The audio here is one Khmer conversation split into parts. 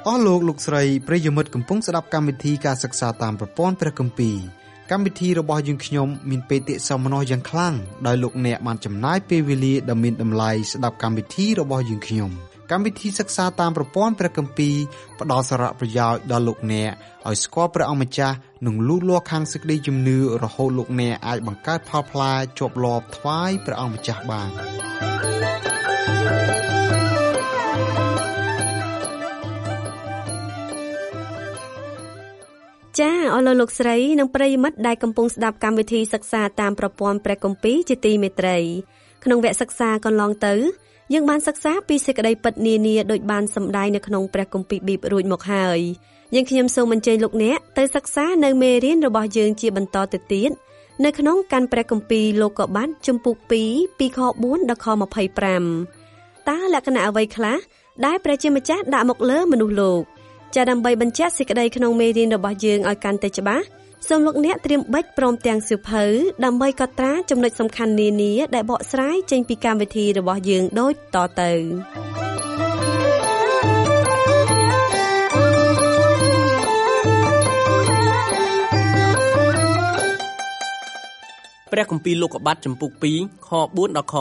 អស់លោកលោកស្រីប្រិយមិត្តកំពុងស្ដាប់កម្មវិធីការសិក្សាតាមប្រព័ន្ធព្រះគម្ពីរកម្មវិធីរបស់យើងខ្ញុំមានបេតិសោមនស្សយ៉ាងខ្លាំងដោយលោកអ្នកបានចំណាយពេលវេលាដ៏មានតម្លៃស្ដាប់កម្មវិធីរបស់យើងខ្ញុំកម្មវិធីសិក្សាតាមប្រព័ន្ធព្រះគម្ពីរផ្ដល់សារៈប្រយោជន៍ដល់លោកអ្នកឲ្យស្គាល់ព្រះអង្គម្ចាស់និងលូតលាស់ខាងសេចក្តីជំនឿរហូតលោកអ្នកអាចបង្កើតផលផ្លែជាប់លាប់ថ្វាយព្រះអង្គម្ចាស់បានចាអស់លោកស្រីនិងប្រិយមិត្តដែលកំពុងស្ដាប់កម្មវិធីសិក្សាតាមប្រព័ន្ធព្រះគម្ពីរជាទីមេត្រីក្នុងវគ្គសិក្សាកន្លងទៅយើងបានសិក្សាពីសេចក្តីពិតនានាដូចបានសម្ដែងនៅក្នុងព្រះគម្ពីរប៊ីបរួចមកហើយយើងខ្ញុំសូមអញ្ជើញលោកអ្នកទៅសិក្សានៅមេរៀនរបស់យើងជាបន្តទៅទៀតនៅក្នុងកាន់ព្រះគម្ពីរលោកុបាទជំពូក2ពីខ4ដល់ខ25តើលក្ខណៈអ្វីខ្លះដែលព្រះជាម្ចាស់ដាក់មកលើមនុស្សលោកចាដើម្បីបញ្ជាក់សេចក្តីក្នុងមេរៀនរបស់យើងឲ្យកាន់តែច្បាស់សូមលោកអ្នកត្រៀមប៊ិចព្រមទាំងសៀវភៅដើម្បីកត់ត្រាចំណុចសំខាន់នានាដែលបកស្រាយចេញពីកម្មវិធីរបស់យើងដូចតទៅព្រះគម្ពីរលោកុបាទជំពូក2ខ4ដល់ខ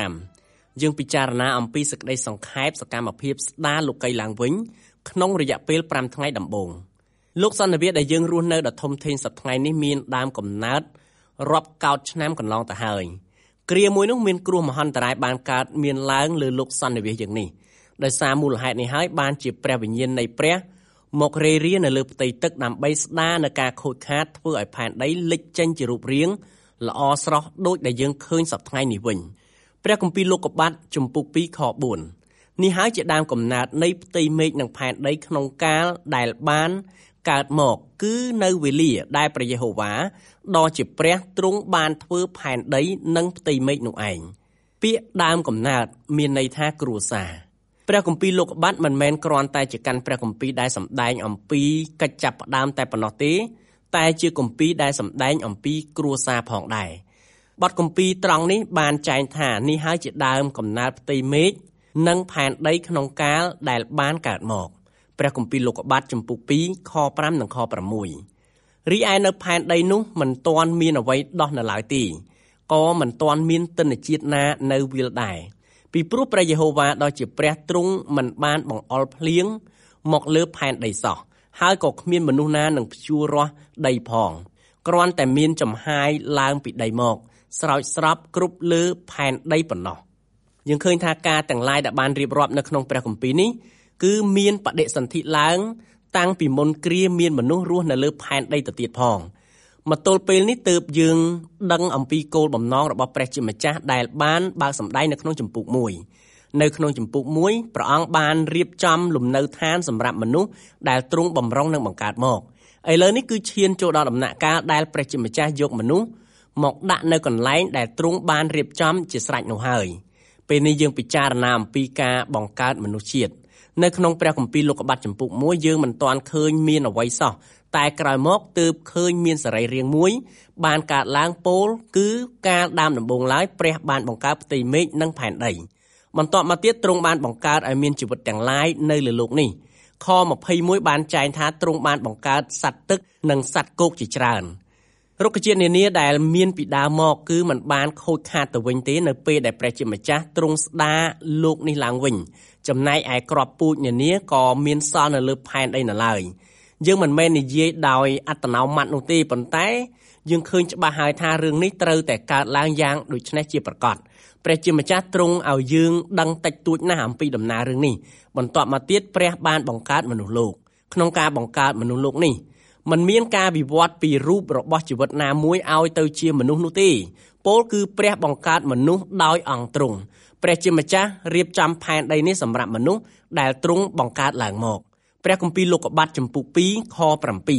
25យើងពិចារណាអំពីសេចក្តីសង្ខេបសកម្មភាពស្ដារលោកីឡើងវិញក្នុងរយៈពេល5ថ្ងៃដំបូងលោកសន្និវាសដែលយើងរស់នៅដ៏ធំធេងសប្តាហ៍នេះមានដើមកំណើតរាប់កោដឆ្នាំកន្លងទៅហើយគ្រាមួយនោះមានគ្រោះមហន្តរាយបានកើតមានឡើងលើលោកសន្និវាសយ៉ាងនេះដោយសារមូលហេតុនេះហើយបានជាព្រះវិញ្ញាណនៃព្រះមករេរានៅលើផ្ទៃទឹកដើម្បីស្ដារនៅការខូចខាតធ្វើឲ្យផែនដីលេចចេញជារូបរាងល្អស្រស់ដូចដែលយើងឃើញសប្តាហ៍នេះវិញព្រះគម្ពីរលោកុបាទជំពូក2ខ4នេះហើយជាដើមកំណើតនៃផ្ទៃមេឃនិងផែនដីក្នុងកាលដែលបានកើតមកគឺនៅវេលាដែលព្រះយេហូវ៉ាដ៏ជាព្រះទ្រង់បានធ្វើផែនដីនិងផ្ទៃមេឃនោះឯងពាក្យដើមកំណើតមានន័យថាគ្រួសារព្រះគម្ពីរលោកុបាទមិនមែនគ្រាន់តែជាកាន់ព្រះគម្ពីរដែលសម្ដែងអំពីកិច្ចចាប់ផ្ដើមតែប៉ុណ្ណោះទេតែជាគម្ពីរដែលសម្ដែងអំពីគ្រួសារផងដែរបទគម្ពីរត្រង់នេះបានចែងថានេះហើយជាដើមកំណើតផ្ទៃមេឃនិងផែនដីក្នុងកាលដែលបានកើតមកព្រះគម្ពីរលោកុបាទជំពូក2ខ5និងខ6រីឯនៅផែនដីនោះមិនទាន់មានអ្វីដោះនៅឡើយទេក៏មិនទាន់មានទិន្នជាតិណានៅវាលដែរពីព្រោះព្រះយេហូវ៉ាដ៏ជាព្រះទ្រង់មិនបានបង្អុរភ្លៀងមកលើផែនដីសោះហើយក៏គ្មានមនុស្សណានឹងភ្ជួររាស់ដីផងគ្រាន់តែមានចំហាយឡើងពីដីមកស្រោចស្រពគ្រប់លើផែនដីប៉ុណ្ណោះយើងឃើញថាការទាំងឡាយដែលបានរៀបរាប់នៅក្នុងព្រះគម្ពីរនេះគឺមានបដិសន្ធិឡើងតាំងពីមុនគ្រាមានមនុស្សរស់នៅលើផែនដីទៅទៀតផងមកទល់ពេលនេះទើបយើងដឹងអំពីគោលបំណងរបស់ព្រះជាម្ចាស់ដែលបានបើកសម្ដែងនៅក្នុងជំពូក1នៅក្នុងជំពូក1ព្រះអង្គបានរៀបចំលំនៅឋានសម្រាប់មនុស្សដែលទ្រង់បំរុងនឹងបង្កើតមកឥឡូវនេះគឺឈានចូលដល់ដំណាក់កាលដែលព្រះជាម្ចាស់យកមនុស្សមកដាក់នៅកន្លែងដែលទ្រង់បានរៀបចំជាស្រេចនោះហើយពេលនេះយើងពិចារណាអំពីការបង្កើតមនុស្សជាតិនៅក្នុងព្រះគម្ពីរលោកុបាទជំពូក1យើងមិនទាន់ឃើញមានអ្វីសោះតែក្រោយមកទើបឃើញមានសរីរាង្គមួយបានកើតឡើងពោលគឺកាលដើមដំបូងឡើយព្រះបានបង្កើតផ្ទៃមេឃនិងផែនដីបន្ទាប់មកទៀតទ្រង់បានបង្កើតឲ្យមានជីវិតទាំងឡាយនៅលើโลกនេះខ21បានចែងថាទ្រង់បានបង្កើតសត្វទឹកនិងសត្វគោកជាច្រើនរុក្ខជាតិនានាដែលមានពីដើមមកគឺมันបានខូចខាតទៅវិញទេនៅពេលដែលព្រះជាម្ចាស់ទ្រង់ស្ដារលោកនេះឡើងវិញចំណែកឯគ្រាប់ពូជនានាក៏មានសល់នៅលើផែនដីនៅឡើយយើងមិនមែននិយាយដោយអត្តនោម័តនោះទេប៉ុន្តែយើងឃើញច្បាស់ហើយថារឿងនេះត្រូវតែកើតឡើងយ៉ាងដូចនេះជាប្រកបព្រះជាម្ចាស់ទ្រង់ឲ្យយើងដឹងតិចតួចណាស់អំពីដំណើររឿងនេះបន្ទាប់មកទៀតព្រះបានបង្កើតមនុស្សលោកក្នុងការបង្កើតមនុស្សលោកនេះมันមានការវិវត្តពីរូបរបស់ជីវិតណាមួយឲ្យទៅជាមនុស្សនោះទេពោលគឺព្រះបង្កើតមនុស្សដោយអង្គទ្រង់ព្រះជាម្ចាស់រៀបចំផែនដីនេះសម្រាប់មនុស្សដែលទ្រង់បង្កើតឡើងមកព្រះគម្ពីរលោកុបាទជំពូក2ខ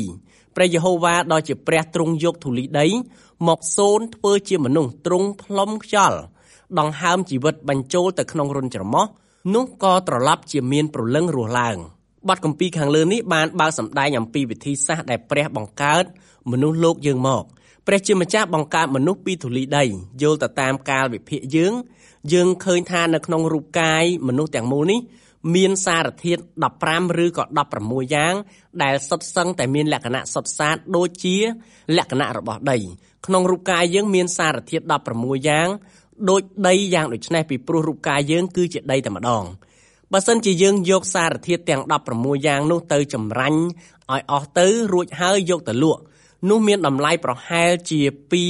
7ព្រះយេហូវ៉ាដ៏ជាព្រះទ្រង់យកធូលីដីមកសូនធ្វើជាមនុស្សទ្រង់ផ្លុំខ្យល់ដង្ហើមជីវិតបញ្ចូលទៅក្នុងរន្ធច្រមុះនោះក៏ត្រឡប់ជាមានព្រលឹងរស់ឡើងបទគម្ពីរខាងលើនេះបានបើកសម្ដែងអំពីវិធីសាស្ត្រដែលព្រះបង្កើតមនុស្សលោកយើងមកព្រះជាម្ចាស់បង្កើតមនុស្សពីធូលីដីយល់ទៅតាមកាលវិភាគយើងឃើញថានៅក្នុងរូបកាយមនុស្សទាំងមូលនេះមានសារធាតុ15ឬក៏16យ៉ាងដែលសុទ្ធសឹងតែមានលក្ខណៈសុទ្ធសាធដូចជាលក្ខណៈរបស់ដីក្នុងរូបកាយយើងមានសារធាតុ16យ៉ាងដូចដីយ៉ាងដូចនេះពីព្រោះរូបកាយយើងគឺជាដីតែម្ដងបើសិនជាយើងយកសារធាតុទាំង16យ៉ាងនោះទៅចម្រាញ់ឲ្យអស់ទៅរួចហើយយកទៅលក់នោះមានតម្លៃប្រហែលជា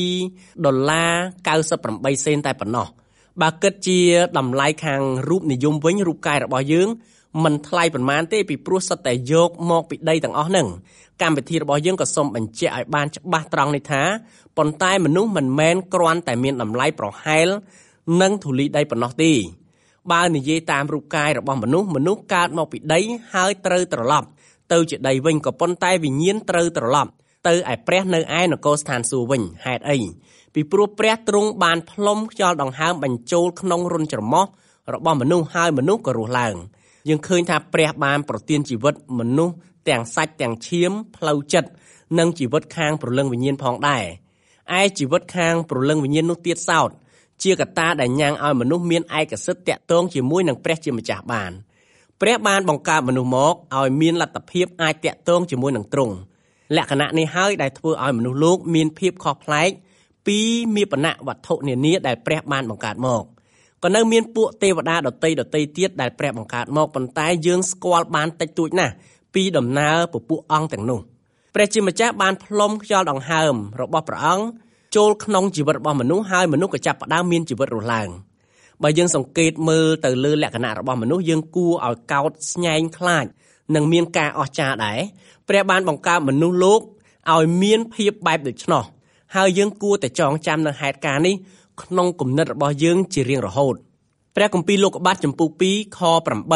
$2.98 សេនតែប៉ុណ្ណោះបើគិតជាតម្លៃខាងរូបនិយមវិញរូបកាយរបស់យើងមិនថ្លៃប៉ុន្មានទេពីព្រោះសុទ្ធតែយកមកពីដីទាំងអស់ហ្នឹងកម្មវិធីរបស់យើងក៏សូមបញ្ជាក់ឲ្យបានច្បាស់ត្រង់នេះថាប៉ុន្តែមនុស្សមិនមែនគ្រាន់តែមានតម្លៃប្រហែលនឹងធូលីដីប៉ុណ្ណោះទេបើនិយាយតាមរូបកាយរបស់មនុស្សកើតមកពីដីហើយត្រូវត្រឡប់ទៅជាដីវិញក៏ប៉ុន្តែវិញ្ញាណត្រូវត្រឡប់ទៅឯព្រះនៅឯនគរស្ថានសួគ៌វិញហេតុអីពីព្រោះព្រះទ្រង់បានផ្លុំខ្យល់ដង្ហើមបញ្ចូលក្នុងរន្ធច្រមុះរបស់មនុស្សហើយមនុស្សក៏រស់ឡើងយើងឃើញថាព្រះបានប្រទានជីវិតមនុស្សទាំងសាច់ទាំងឈាមផ្លូវចិត្តនិងជីវិតខាងព្រលឹងវិញ្ញាណផងដែរឯជីវិតខាងព្រលឹងវិញ្ញាណនោះទៀតសោតជាកត្តាដែលញ៉ាំងឲ្យមនុស្សមានឯកសិទ្ធិតាក់ទងជាមួយនឹងព្រះជាម្ចាស់បានព្រះបានបង្កើតមនុស្សមកឲ្យមានលទ្ធភាពអាចតាក់ទងជាមួយនឹងទ្រង់លក្ខណៈនេះហើយដែលធ្វើឲ្យមនុស្សលោកមានភាពខុសប្លែកពីមាបណៈវត្ថុនានាដែលព្រះបានបង្កើតមកក៏នៅមានពួកទេវតាដតីទៀតដែលព្រះបង្កើតមកប៉ុន្តែយើងស្គាល់បានតិចតួចណាស់ពីដំណើរពពួកអង្គទាំងនោះព្រះជាម្ចាស់បានផ្លុំខ្យល់ដង្ហើមរបស់ព្រះអង្គចូលក្នុងជីវិតរបស់មនុស្សហើយមនុស្សក៏ចាប់ផ្ដើមមានជីវិតរស់ឡើងបើយើងសង្កេតមើលទៅលើលក្ខណៈរបស់មនុស្សយើងគួរឲ្យកោតស្ញែងខ្លាចនិងមានការអស្ចារ្យដែរព្រះបានបង្កើតមនុស្សលោកឲ្យមានភាពបែបដូច្នោះហើយយើងគួរតែចងចាំនៅហេតុការណ៍នេះក្នុងគំនិតរបស់យើងជារៀងរហូតព្រះគម្ពីរលោកុបាទចំពុក 2 ខ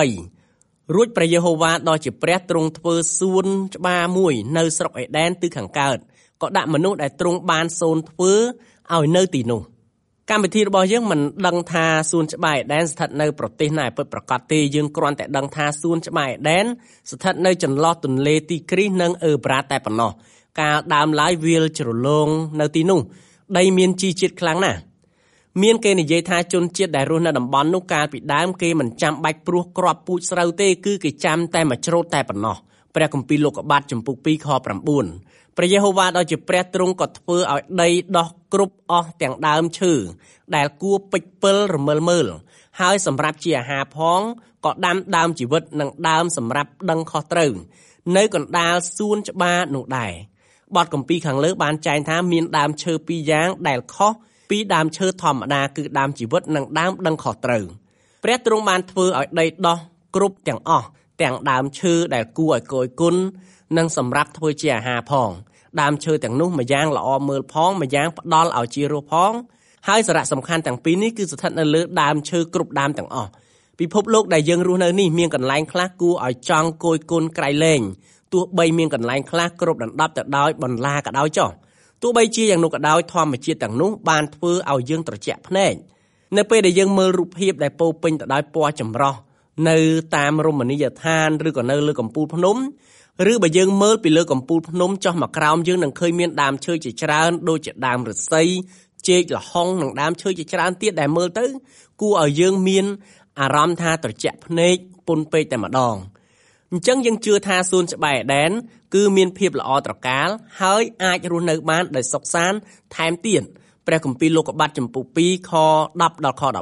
8 រួចព្រះយេហូវ៉ាដ៏ជាព្រះទ្រង់ធ្វើសួនច្បារមួយនៅស្រុកអេដែនទិសខាងកើតក៏ដាក់មនុស្សដែលទ្រង់បានសូនធ្វើឲ្យនៅទីនោះកម្មវិធីរបស់យើងមិនដឹងថាសួនច្បារអេដែនស្ថិតនៅប្រទេសណាពិតប្រាកដទេយើងគ្រាន់តែដឹងថាសួនច្បារអេដែនស្ថិតនៅចន្លោះទន្លេទីគ្រីសនិងអឺប្រាតតែប៉ុណ្ណោះកាលដើមឡើយវាលជ្រលងនៅទីនោះដីមានជីជាតិខ្លាំងណាស់មានគេនិយាយថាជនជាតិដែលរស់នៅតំបន់នោះកាលពីដើមគេមិនចាំបាច់ព្រោះគ្រាប់ពូជស្រូវទេគឺគេចាំតែមួយច្រូតតែប៉ុណ្ណោះព្រះគម្ពីរលោកុបាទចំពុក 2 ខ 9 ព្រះយេហូវ៉ាដ៏ជាព្រះទ្រង់ក៏ធ្វើឲ្យដីដោះគ្រប់អស់ទាំងដើមឈើដែលគួរពេចពិលរមិលមើលហើយសម្រាប់ជាអាហារផងក៏ដាំដើមជីវិតនិងដើមសម្រាប់ដឹងខុសត្រូវនៅកណ្ដាលសួនច្បារនោះដែរបទគម្ពីរខាងលើបានចែងថាមានដើមឈើ2យ៉ាងដែលខុសពីដើមឈើធម្មតាគឺដើមជីវិតនិងដើមដឹងខុសត្រូវព្រះទ្រង់បានធ្វើឲ្យដីដោះគ្រប់ទាំងអស់ទាំងដើមឈើដែលគួរឲ្យគយគន់និងសម្រាប់ធ្វើជាអាហារផងដើមឈើទាំងនោះម្យ៉ាងល្អមើលផងម្យ៉ាងផ្ដល់ឲ្យជារសផងហើយសារៈសំខាន់ទាំងពីរនេះគឺស្ថិតនៅលើដើមឈើគ្រប់ដើមទាំងអស់ពិភពលោកដែលយើងរស់នៅនេះមានកន្លែងខ្លះគួរឲ្យចង់គយគន់ក្រៃលែងទោះបីមានកន្លែងខ្លះគ្រប់ដណ្ដប់ទៅដោយបន្លាក៏ដោយចុះទោះបីជាយ៉ាងនោះក៏ដោយធម្មជាតិទាំងនោះបានធ្វើឲ្យយើងត្រជាក់ភ្នែកនៅពេលដែលយើងមើលរូបភាពដែលពោពេញទៅដោយពណ៌ចម្រុះនៅតាមរមណីយដ្ឋានឬក៏នៅលើកំពូលភ្នំឬបើយើងមើលពីលើកំពូលភ្នំចុះមកក្រោមយើងនឹងឃើញមានដើមឈើជាច្រើនដូចជាដើមឫស្សីចេកល្ហុងនិងដើមឈើជាច្រើនទៀតដែលមើលទៅគួរឲ្យយើងមានអារម្មណ៍ថាត្រជាក់ភ្នែកពន់ពេកតែម្ដងអញ្ចឹងយើងជឿថាសួនច្បារអេដែនគឺមានភាពល្អត្រកាលហើយអាចរស់នៅបានដោយសុខសាន្តថែមទៀតព្រះគម្ពីរលោកុបាទចំពុក 2 ខ 10 ដល់ខ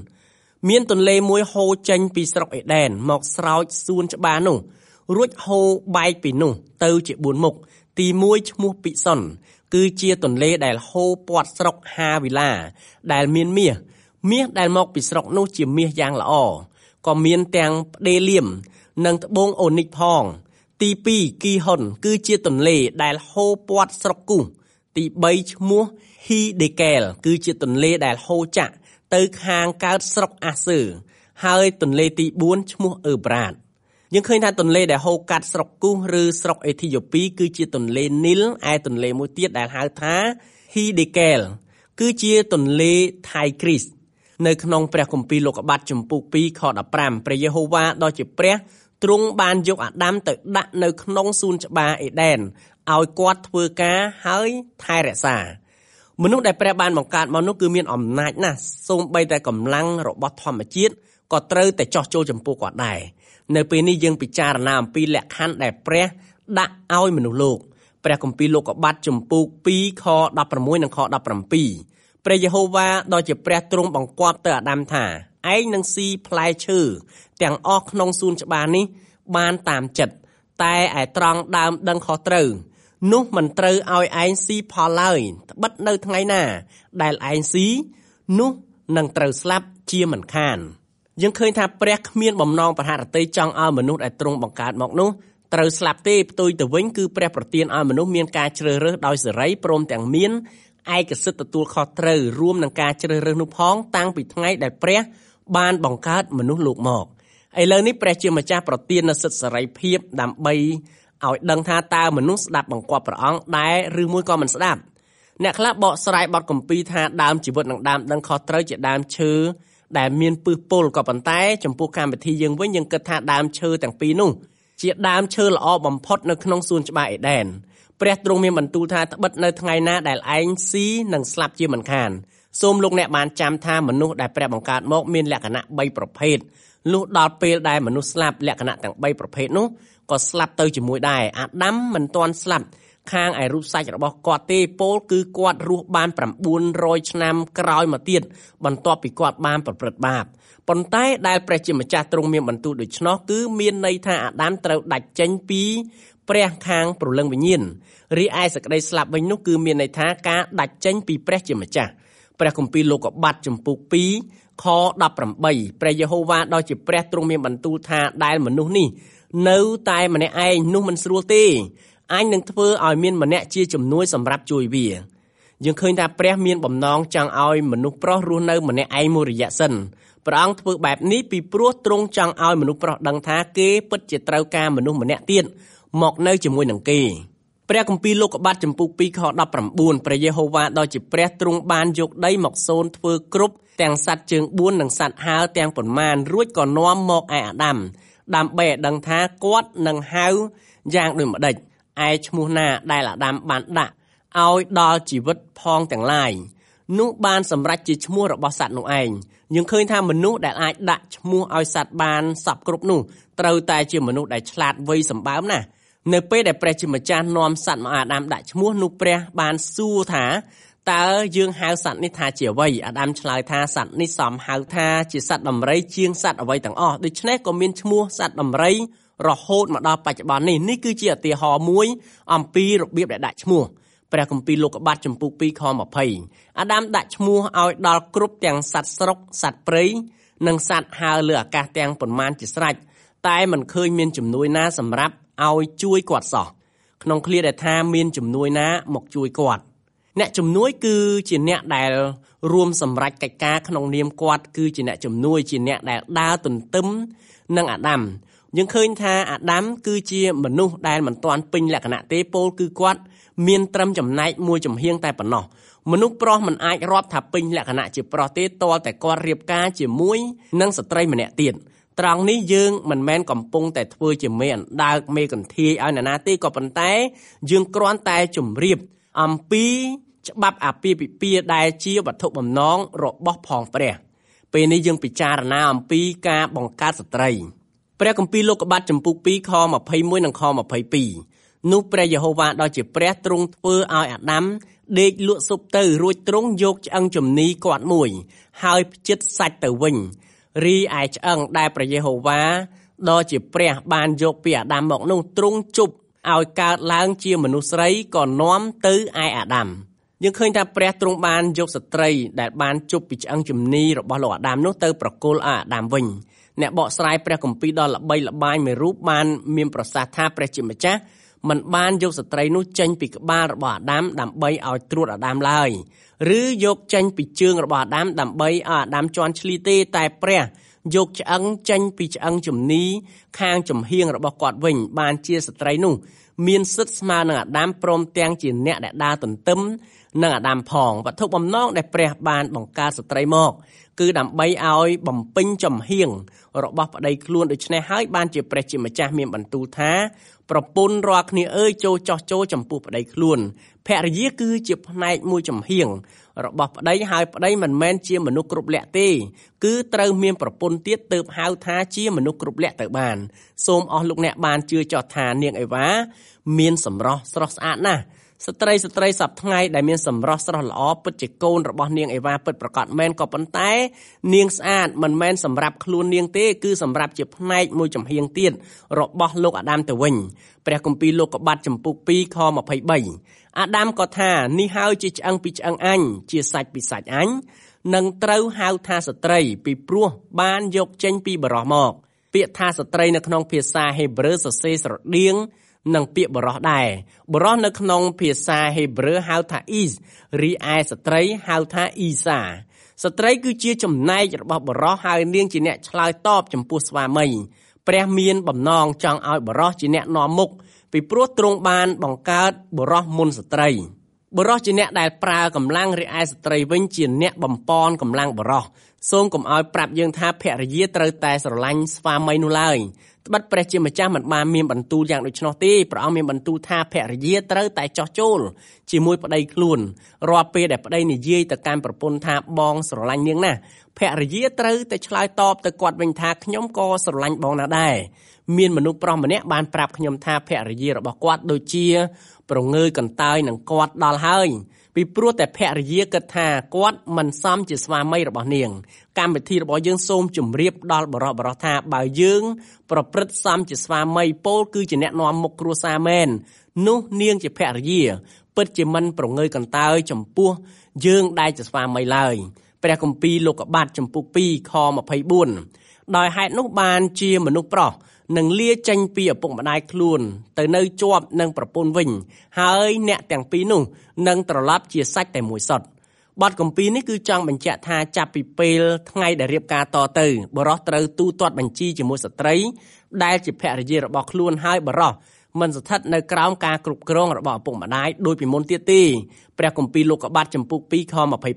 14មានទន្លេមួយហូរចេញពីស្រុកអេដែនមកស្រោចសួនច្បារនោះរួចហូរបែកពីនោះទៅជា4មុខទី1ឈ្មោះពិសុនគឺជាទន្លេដែលហូរព័ទ្ធស្រុកហាវីឡាដែលមានមាសដែលមកពីស្រុកនោះជាមាសយ៉ាងល្អក៏មានទាំងផ្ដេលៀមនិងត្បូងអូនីកផងទី2គីហុនគឺជាទន្លេដែលហូរព័ទ្ធស្រុកគូសទី3ឈ្មោះហ៊ីដេកែលគឺជាទន្លេដែលហូរចាក់ទៅខាងកើតស្រុកអាសឺហើយទន្លេទី4ឈ្មោះអឺប្រាតយើងឃើញថាទន្លេដែលហូរកាត់ស្រុកគូសឬស្រុកអេធីយ៉ូពីគឺជាទន្លេនីលឯទន្លេមួយទៀតដែលហៅថាហ៊ីដេកែលគឺជាទន្លេថៃគ្រីសនៅក្នុងព្រះគម្ពីរលោកុបាទចំពុក 2 ខ 15 ព្រះយេហូវ៉ាដ៏ជាព្រះទ្រង់បានយកអាដាមទៅដាក់នៅក្នុងសួនច្បារអេដែនឲ្យគាត់ធ្វើការហើយថែរក្សាមនុស្សដែលព្រះបានបង្កើតមកនោះគឺមានអំណាចណាស់សូម្បីតែកម្លាំងរបស់ធម្មជាតិក៏ត្រូវតែចោះចូលចំពោះគាត់ដែរនៅពេលនេះយើងពិចារណាអំពីលក្ខខណ្ឌដែលព្រះដាក់ឲ្យមនុស្សលោកព្រះគម្ពីរលោកុបាទជំពូក2ខ16និងខ17ព្រះយេហូវ៉ាដ៏ជាព្រះទ្រង់បង្គាប់ទៅអាដាមថាឯងនឹងស៊ីផ្លែឈើទាំងអស់ក្នុងសួនច្បារនេះបានតាមចិត្តតែឯត្រង់ដើមដឹងខុសត្រូវនោះមិនត្រូវឲ្យឯងស៊ីផលឡើយត្បិតនៅថ្ងៃណាដែលឯងស៊ីនោះនឹងត្រូវស្លាប់ជាមិនខានយើងឃើញថាព្រះគ្មានបំណងប្រហារតីចង់ឲ្យមនុស្សដែលទ្រង់បង្កើតមកនោះត្រូវស្លាប់ទេផ្ទុយទៅវិញគឺព្រះប្រទានឲ្យមនុស្សមានការជ្រើសរើសដោយសេរីព្រមទាំងមានឯកសិទ្ធិទទួលខុសត្រូវរួមនឹងការជ្រើសរើសនោះផងតាំងពីថ្ងៃដែលព្រះបានបង្កើតមនុស្សលោកមកឥឡូវនេះព្រះជាម្ចាស់ប្រទាននូវសិទ្ធិសេរីភាពដើម្បីឲ្យដឹងថាតើមនុស្សស្ដាប់បង្គាប់ព្រះអង្គដែរឬមួយក៏មិនស្ដាប់អ្នកខ្លះបកស្រាយបទគម្ពីរថាដើមជីវិតនិងដើមដឹងខុសត្រូវជាដើមឈើដែលមានពឹសពុលក៏ប៉ុន្តែចំពោះកម្មវិធីយើងវិញយើងគិតថាដើមឈើទាំងពីរនោះជាដើមឈើល្អបំផុតនៅក្នុងសួនច្បារអេដែនព្រះទ្រង់មានបន្ទូលថាត្បិតនៅថ្ងៃណាដែលឯងស៊ីនឹងស្លាប់ជាមិនខានសូមលោកអ្នកបានចាំថាមនុស្សដែលព្រះបង្កើតមកមានលក្ខណៈ3ប្រភេទលុះដល់ពេលដែលមនុស្សស្លាប់លក្ខណៈទាំង3ប្រភេទនោះក៏ស្លាប់ទៅជាមួយដែរអាដាមមិនទាន់ស្លាប់ខាងឯរូបសាច់របស់គាត់ទេពោលគឺគាត់រស់បាន900ឆ្នាំក្រោយមកទៀតបន្ទាប់ពីគាត់បានប្រព្រឹត្តបាបប៉ុន្តែដែលព្រះជាម្ចាស់ទ្រង់មានបន្ទូលដូច្នោះគឺមានន័យថាអាដាមត្រូវដាច់ចេញពីព្រះខាងព្រលឹងវិញ្ញាណរីឯសេចក្តីស្លាប់វិញនោះគឺមានន័យថាការដាច់ចេញពីព្រះជាម្ចាស់ព្រះគម្ពីរលោកុបាទជំពូក2ខ18ព្រះយេហូវ៉ាដ៏ជាព្រះទ្រង់មានបន្ទូលថាដែលមនុស្សនេះនៅតែម្នាក់ឯងនោះមិនស្រួលទេអញនឹងធ្វើឲ្យមានម្នាក់ជាជំនួយសម្រាប់ជួយវាយើងឃើញថាព្រះមានបំណងចង់ឲ្យមនុស្សប្រុសរស់នៅម្នាក់ឯងមួយរយៈសិនព្រះអង្គធ្វើបែបនេះពីព្រោះទ្រង់ចង់ឲ្យមនុស្សប្រុសដឹងថាគេពិតជាត្រូវការមនុស្សម្នាក់ទៀតមកនៅជាមួយនឹងគេព្រះគម្ពីរលោកុបាទជំពូក2ខ19ព្រះយេហូវ៉ាដ៏ជាព្រះទ្រង់បានយកដីមកសូនធ្វើគ្រប់ទាំងសត្វជើង4និងសត្វហើរទាំងប៉ុន្មានរួចក៏នាំមកឯអាដាមដើម្បីឲ្យដឹងថាគាត់នឹងហៅយ៉ាងដូចម្ដេចឯឈ្មោះណាដែលអាដាមបានដាក់ឲ្យដល់ជីវិតផងទាំងឡាយនោះបានសម្រេចជាឈ្មោះរបស់សត្វនោះឯងយើងឃើញថាមនុស្សដែលអាចដាក់ឈ្មោះឲ្យសត្វបានសពគ្រប់នោះត្រូវតែជាមនុស្សដែលឆ្លាតវៃសម្បើមណាស់នៅពេលដែលព្រះជាម្ចាស់នាំសត្វមកអាដាមដាក់ឈ្មោះនោះព្រះបានសួរថាតើយើងហៅសត្វនេះថាជាអ្វីអាដាមឆ្លើយថាសត្វនេះសមហៅថាជាសត្វដំរីជាងសត្វអ្វីទាំងអស់ដូច្នេះក៏មានឈ្មោះសត្វដំរីរហូតមកដល់បច្ចុប្បន្ននេះគឺជាឧទាហរណ៍មួយអំពីរបៀបដែលដាក់ឈ្មោះព្រះគម្ពីរលោកុបាទជំពូក2ខ20អាដាមដាក់ឈ្មោះឲ្យដល់គ្រប់ទាំងសត្វស្រុកសត្វព្រៃនិងសត្វហើរលើអាកាសទាំងប៉ុន្មានជាស្រេចតែមិនឃើញមានជំនួយណាសម្រាប់ឲ្យជួយគាត់សោះក្នុងឃ្លាដែលថាមានជំនួយណាមកជួយគាត់អ្នកជំនួយគឺជាអ្នកដែលរួមសម្រេចកិច្ចការក្នុងនាមគាត់គឺជាអ្នកជំនួយជាអ្នកដែលដើរទន្ទឹមនឹងអាដាមយើងឃើញថាអាដាមគឺជាមនុស្សដែលមិនទាន់ពេញលក្ខណៈទេពោលគឺគាត់មានត្រឹមចំណែកមួយចំហៀងតែប៉ុណ្ណោះមនុស្សប្រុសមិនអាចរាប់ថាពេញលក្ខណៈជាប្រុសទេទាល់តែគាត់រៀបការជាមួយនឹងស្ត្រីម្នាក់ទៀតត្រង់នេះយើងមិនមែនកំពុងតែធ្វើជាមេអណ្ដើកមេកន្ធាយឲ្យអ្នកណាទេក៏ប៉ុន្តែយើងគ្រាន់តែជម្រាបអំពីច្បាប់អាពាហ៍ពិពាហ៍ដែលជាវត្ថុបំណងរបស់ផងព្រះពេលនេះយើងពិចារណាអំពីការបង្កើតស្ត្រីព្រះគម្ពីរលោកុបាទជំពូក2ខ21និងខ22នោះព្រះយេហូវ៉ាដ៏ជាព្រះទ្រង់ធ្វើឲ្យអាដាមដេកលក់ស៊ុបទៅរួចទ្រង់យកឆ្អឹងជំនីគាត់មួយហើយភ្ជិតសាច់ទៅវិញរីឯឆ្អឹងដែលព្រះយេហូវ៉ាដ៏ជាព្រះបានយកពីអាដាមមកនោះទ្រង់ជប់ឲ្យកើតឡើងជាមនុស្សស្រីក៏នាំទៅឯអាដាមយើងឃើញថាព្រះទ្រង់បានយកស្ត្រីដែលបានជប់ពីឆ្អឹងជំនីរបស់លោកអាដាមនោះទៅប្រគល់ឲ្យអាដាមវិញអ្នកបកស្រាយព្រះគម្ពីរដ៏ល្បីល្បាញមួយរូបបានមានប្រសាសន៍ថាព្រះជាម្ចាស់មិនបានយកស្ត្រីនោះចេញពីក្បាលរបស់អាដាមដើម្បីឲ្យត្រួតអាដាមឡើយឬយកចេញពីជើងរបស់អាដាមដើម្បីឲ្យអាដាមជន់ឈ្លីទេតែព្រះយកឆ្អឹងចេញពីឆ្អឹងជំនីខាងចំហៀងរបស់គាត់វិញបានជាស្ត្រីនោះមានសិទ្ធិស្មើនឹងអាដាមព្រមទាំងជាអ្នកដែលដើរទន្ទឹមនឹងអាដាមផងវត្ថុបំណងដែលព្រះបានបង្កើតស្ត្រីមកគឺដើម្បីឲ្យបំពេញចំហៀងរបស់ប្តីខ្លួនដូច្នេះហើយបានជាព្រះជាម្ចាស់មានបន្ទូលថាប្រពន្ធរាល់គ្នាអើយចូលចោះចូលចំពោះប្តីខ្លួនភរិយាគឺជាផ្នែកមួយចំហៀងរបស់ប្តីហើយប្តីមិនមែនជាមនុស្សគ្រប់លក្ខទេគឺត្រូវមានប្រពន្ធទៀតទើបហៅថាជាមនុស្សគ្រប់លក្ខទៅបានសូមអស់លោកអ្នកបានជឿចោះថានាងអេវ៉ាមានសម្រស់ស្រស់ស្អាតណាស់ស្ត្រីសប្ថ្ងៃដែលមានសម្រស់ស្រស់ល្អពិតជាកូនរបស់នាងអេវ៉ាពិតប្រាកដមែនក៏ប៉ុន្តែនាងស្អាតមិនមែនសម្រាប់ខ្លួននាងទេគឺសម្រាប់ជាផ្នែកមួយចំហៀងទៀតរបស់លោកអាដាមទៅវិញព្រះគម្ពីរលោកុបាទចំពុក2ខ23អាដាមក៏ថានេះហើយជាឆ្អឹងពីឆ្អឹងអញជាសាច់ពីសាច់អញនឹងត្រូវហៅថាស្ត្រីពីព្រោះបានយកចេញពីបុរសមកពាក្យថាស្ត្រីនៅក្នុងភាសាហេប្រឺសរសេរស្រដៀងនឹងពាក្យបុរសដែរបុរសនៅក្នុងភាសាហេប្រឺហៅថាអ៊ីសរីឯស្ត្រីហៅថាអ៊ីសាស្ត្រីគឺជាចំណែករបស់បុរសហើយនាងជាអ្នកឆ្លើយតបចំពោះស្វាមីព្រះមានបំណងចង់ឲ្យបុរសជាអ្នកនាំមុខពីព្រោះទ្រង់បានបង្កើតបុរសមុនស្ត្រីបុរសជាអ្នកដែលប្រើកម្លាំងរីឯស្ត្រីវិញជាអ្នកបំពន់កម្លាំងបុរសសូមកុំឲ្យប្រាប់យើងថាភរិយាត្រូវតែស្រឡាញ់ស្វាមីនោះឡើយត្បិតព្រះជាម្ចាស់មិនបានមានបន្ទូលយ៉ាងដូច្នោះទេព្រះអង្គមានបន្ទូលថាភរិយាត្រូវតែចោះចូលជាមួយប្តីខ្លួនរាល់ពេលដែលប្តីនិយាយទៅកាន់ប្រពន្ធថាបងស្រឡាញ់នាងណាស់ភរិយាត្រូវតែឆ្លើយតបទៅគាត់វិញថាខ្ញុំក៏ស្រឡាញ់បងណាស់ដែរមានមនុស្សប្រុសម្នាក់បានប្រាប់ខ្ញុំថាភរិយារបស់គាត់ដូចជាប្រងើយកន្តើយនឹងគាត់ដល់ហើយពីព្រោះតែភរិយាគិតថាគាត់មិនសមជាស្វាមីរបស់នាងកម្មវិធីរបស់យើងសូមជម្រាបដល់បរិសថាបើយើងប្រព្រឹត្តសមជាស្វាមីពោលគឺជាអ្នកនាំមុខគ្រួសារមែននោះនាងជាភរិយាពិតជាមិនប្រងើយកន្តើយចំពោះយើងដែលជាស្វាមីឡើយព្រះគម្ពីរលោកុបាទចំពុក2ខ24ដោយហេតុនោះបានជាមនុស្សប្រុសនឹងលាចេញពីឪពុកម្ដាយខ្លួនទៅនៅជាប់នឹងប្រពន្ធវិញហើយអ្នកទាំងពីរនោះនឹងត្រឡប់ជាសាច់តែមួយសុទ្ធបទគម្ពីរនេះគឺចង់បញ្ជាក់ថាចាប់ពីពេលថ្ងៃដែលរៀបការតទៅបុរសត្រូវទូទាត់បញ្ជីជាមួយស្ត្រីដែលជាភរិយារបស់ខ្លួនហើយបុរសមិនស្ថិតនៅក្រោមការគ្រប់គ្រងរបស់ឪពុកម្ដាយដូចពីមុនទៀតទេព្រះគម្ពីរលោកុបាទចំពុក2ខ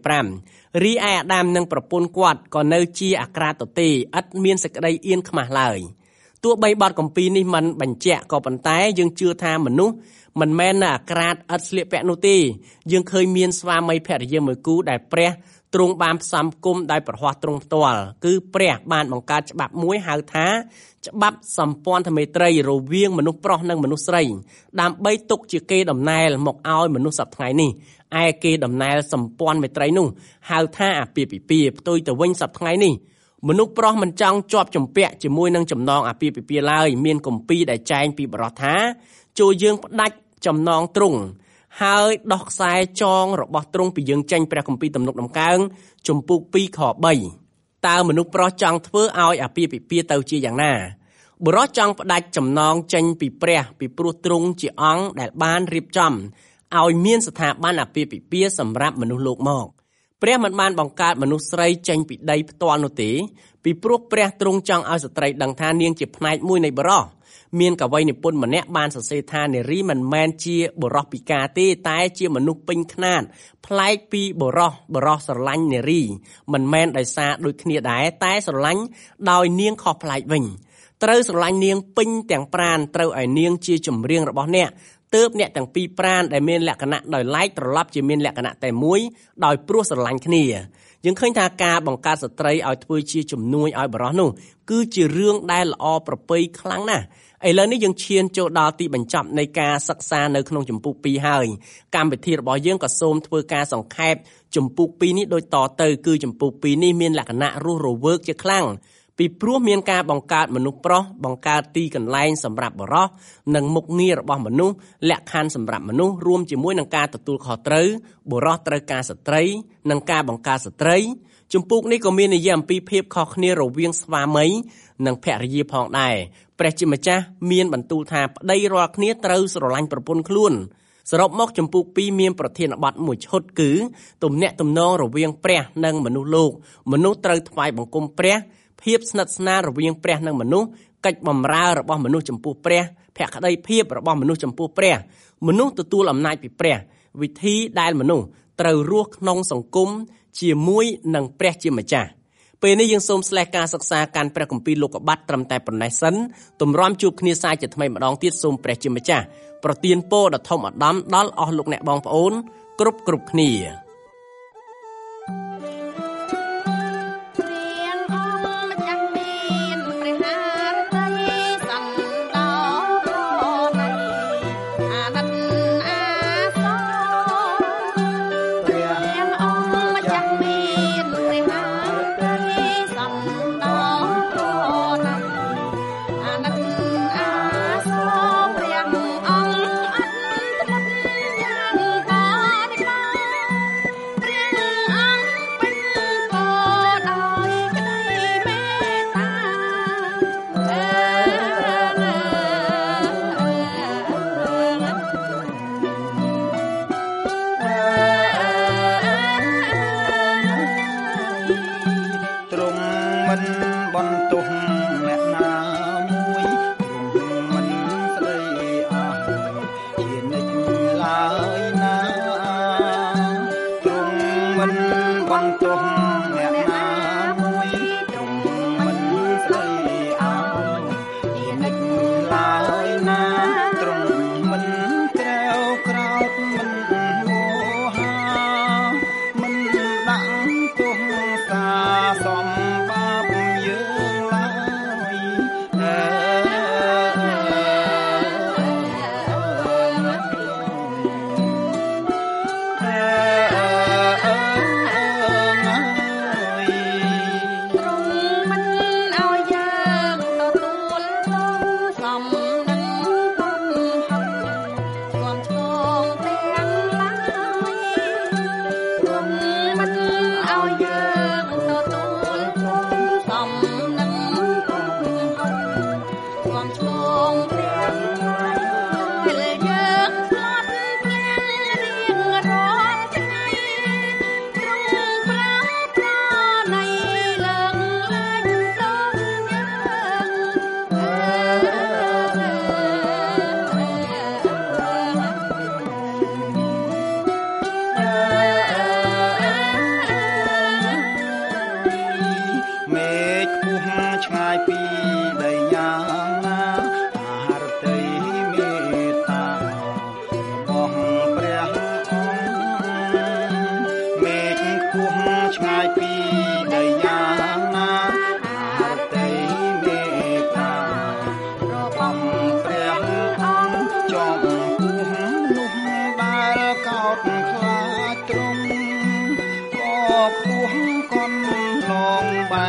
25រីឯអាដាមនិងប្រពន្ធគាត់ក៏នៅជាអាក្រាតទទេឥតមានសេចក្តីអៀនខ្មាស់ឡើយទោះបីបទគម្ពីរនេះមិនបញ្ជាក់ក៏ប៉ុន្តែយើងជឿថាមនុស្សមិនមែននៅអាក្រាតឥតស្លៀកពាក់នោះទេយើងឃើញមានស្វាមីភរិយាមួយគូដែលព្រះទ្រង់បានផ្សំគុំដោយប្រហ័សទ្រង់ផ្ទាល់គឺព្រះបានបង្កើតច្បាប់មួយហៅថាច្បាប់សម្ព័ន្ធមេត្រីរវាងមនុស្សប្រុសនិងមនុស្សស្រីដើម្បីទុកជាកេរដំណែលមកឲ្យមនុស្សសប្តាហ៍នេះឯកេរដំណែលសម្ព័ន្ធមេត្រីនោះហៅថាអាពាហ៍ពិពាហ៍ផ្ទុយទៅវិញសប្តាហ៍នេះមនុស្សប្រុសមិនចង់ជាប់ជំពាក់ជាមួយនឹងចំណងអាពាហ៍ពិពាហ៍ឡើយមានគម្ពីរដែលចែងពីបរិសថាចូលយើងផ្ដាច់ចំណងទ្រង់ហើយដោះខ្សែចងរបស់ទ្រង់ពីយើងចេញព្រះគម្ពីរទំនុកដំកើងជំពូក2ខ3តើមនុស្សប្រុសចង់ធ្វើឲ្យអាពាហ៍ពិពាហ៍ទៅជាយ៉ាងណាបុរសចង់ផ្ដាច់ចំណងចេញពីព្រះពីព្រោះទ្រង់ជាអង្គដែលបានរៀបចំឲ្យមានស្ថាប័នអាពាហ៍ពិពាហ៍សម្រាប់មនុស្សលោកមកព្រះមិនបានបង្កើតមនុស្សស្រីចេញពីដីផ្ទាល់នោះទេពីព្រោះព្រះទ្រង់ចង់ឲ្យស្ត្រីដឹងថានាងជាផ្នែកមួយនៃបុរសមានកវីនិពន្ធម្នាក់បានសរសេរថានារីមិនមែនជាបុរសពិការទេតែជាមនុស្សពេញខ្នាតប្លែកពីបុរសស្រឡាញ់នារីមិនមែនដោយសារដូចគ្នាដែរតែស្រឡាញ់ដោយនាងខុសប្លែកវិញត្រូវស្រឡាញ់នាងពេញទាំងប្រាណត្រូវឲ្យនាងជាចម្រៀងរបស់អ្នកទើបអ្នកទាំងពីរប្រាណដែលមានលក្ខណៈដោយឡែកត្រឡប់ជាមានលក្ខណៈតែមួយដោយព្រោះស្រឡាញ់គ្នាយើងឃើញថាការបង្កើតស្ត្រីឲ្យធ្វើជាជំនួយឲ្យបុរសនោះគឺជារឿងដែលល្អប្រពៃខ្លាំងណាស់ឥឡូវនេះយើងឈានចូលដល់ទីបញ្ចប់នៃការសិក្សានៅក្នុងជំពូក2ហើយកម្មវិធីរបស់យើងក៏សូមធ្វើការសង្ខេបជំពូក2នេះដូចតទៅគឺជំពូក2នេះមានលក្ខណៈរស់រវើកជាខ្លាំងពីព្រោះមានការបង្កើតមនុស្សប្រុសបង្កើតទីកន្លែងសម្រាប់បុរសនិងមុខងាររបស់មនុស្សលក្ខខណ្ឌសម្រាប់មនុស្សរួមជាមួយនឹងការទទួលខុសត្រូវបុរសត្រូវការស្ត្រីនិងការបង្កើតស្ត្រីជំពូកនេះក៏មាននិយាយអំពីភាពខុសគ្នារវាងស្វាមីនិងភរិយាផងដែរព្រះជាម្ចាស់មានបន្ទូលថាប្តីរាល់គ្នាត្រូវស្រឡាញ់ប្រពន្ធខ្លួនសរុបមកជំពូក2មានប្រធានបទមួយឈុតគឺទំនាក់ទំនងរវាងព្រះនិងមនុស្សលោកមនុស្សត្រូវថ្វាយបង្គំព្រះភាពស្និទ្ធស្នាលរវាងព្រះនិងមនុស្សកិច្ចបម្រើរបស់មនុស្សចំពោះព្រះភក្តីភាពរបស់មនុស្សចំពោះព្រះមនុស្សទទួលអំណាចពីព្រះវិធីដែលមនុស្សត្រូវរស់ក្នុងសង្គមជាមួយនឹងព្រះជាម្ចាស់ពេលនេះយើងសូមស្លេះការសិក្សាកាន់ព្រះគម្ពីរលោកុបាទត្រឹមតែប៉ុណ្ណេះសិនទម្រាំជួបគ្នាសាជាថ្មីម្ដងទៀតសូមព្រះជាម្ចាស់ប្រទានពរដ៏ធំឧត្តមដល់អស់លោកអ្នកបងប្អូនគ្រប់គ្នា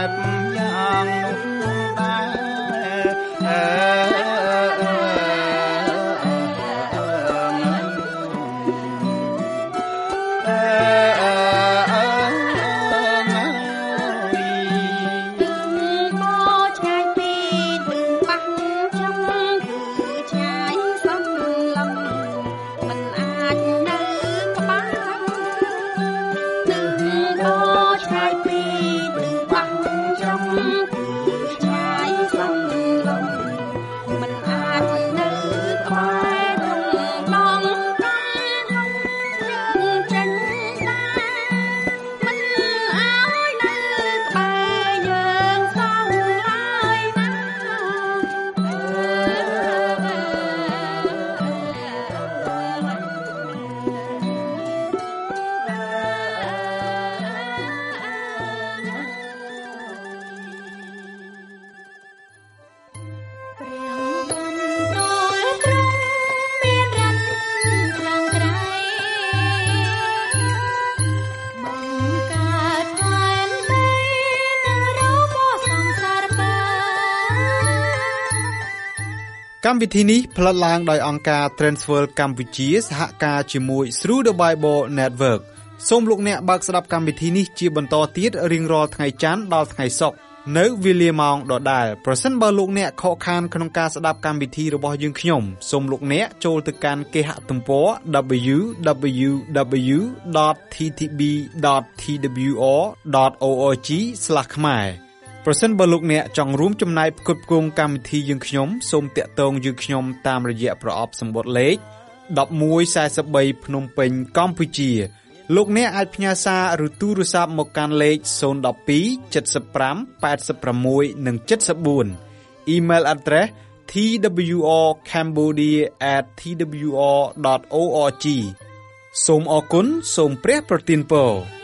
បយ៉ាងនោះកម្មវិធីនេះផ្លាត់ឡើងដោយអង្គការ Transworld កម្ពុជាសហការជាមួយ Through the Bible Network សូមលោកអ្នកបើកស្ដាប់កម្មវិធីនេះជាបន្តទៀតរៀងរាល់ថ្ងៃច័ន្ទដល់ថ្ងៃសុក្រនៅវេលាម៉ោងដដែលប្រសិនបើលោកអ្នកខកខានក្នុងការស្ដាប់កម្មវិធីរបស់យើងខ្ញុំសូមលោកអ្នកចូលទៅកាន់គេហទំព័រ www.ttb.twr.org/ ខ្មែរប្រសិនបើលោកអ្នកចង់រួមចំណែកផ្គត់ផ្គង់កម្មវិធីយើងខ្ញុំសូមតាក់ទងយើងខ្ញុំតាមរយៈប្រអប់សម្បត្តិលេខ1143ភ្នំពេញកម្ពុជាលោកអ្នកអាចផ្ញើសារឬទូរស័ព្ទមកកាន់លេខ012 75 86 និង 74 Email address twrcambodia@twr.org សូមអរគុណសូមព្រះប្រទានពរ